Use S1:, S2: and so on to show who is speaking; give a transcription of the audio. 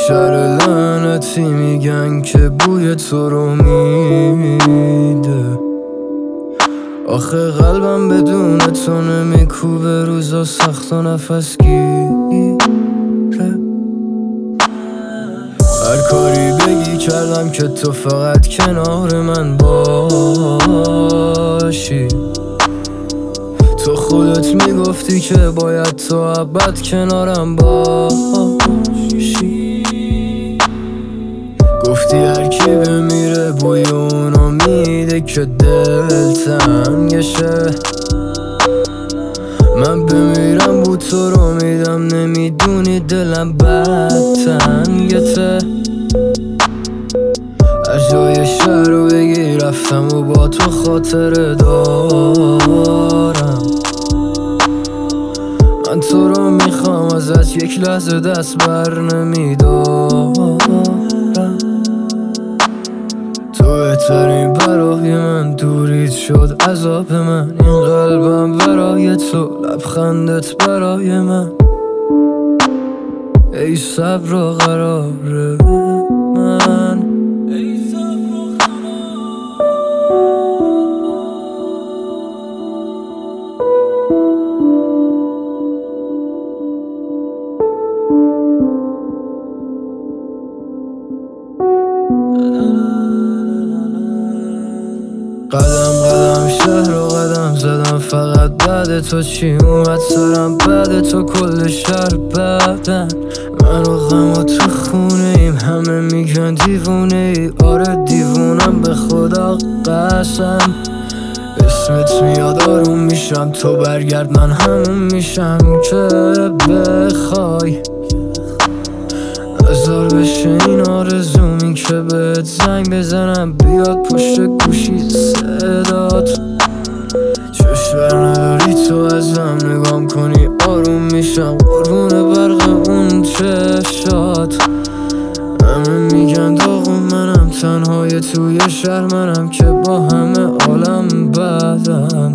S1: شهر لعنتی میگن که بوی تو رو میده. آخه قلبم بدون تو نمیکوبه، روزا سخت و نفس گیره. هر کاری بگی کردم که تو فقط کنار من باشی. تو خودت میگفتی که باید تو ابد کنارم باشی. گفتی هر کی بمیره بوی اونو میده که دل تنگشه. من بمیرم بو تو رو میدم، نمیدونی دلم بد تنگته. از جای شهر رو بگی رفتم و با تو خاطره دارم. من تو رو میخوام ازت یک لحظه دست بر نمیدارم. تو بهترین برای من، دوریت شد عذاب من. این قلبم برای تو، لبخندت برای من. ای صبر و قرار من، قدم قدم شهر رو قدم زدم، فقط بعد تو چی اومد سرم. بعد تو کل شهر بدن من و غم و تو خونه ایم. همه میگن دیوونه ای، آره دیوونم به خدا قسم. اسمت میاد آروم میشم، تو برگرد من همون میشم که بخوای. هزار بشه این آرزومی که بهت زنگ بزنم، بیاد پشت گوشی صدات. چشم بر نداری تو ازم نگام کنی آروم میشم، قربون برق اون چشات. همه میگن داغون منم، تنهای توی شهر منم که با همه عالم بدم.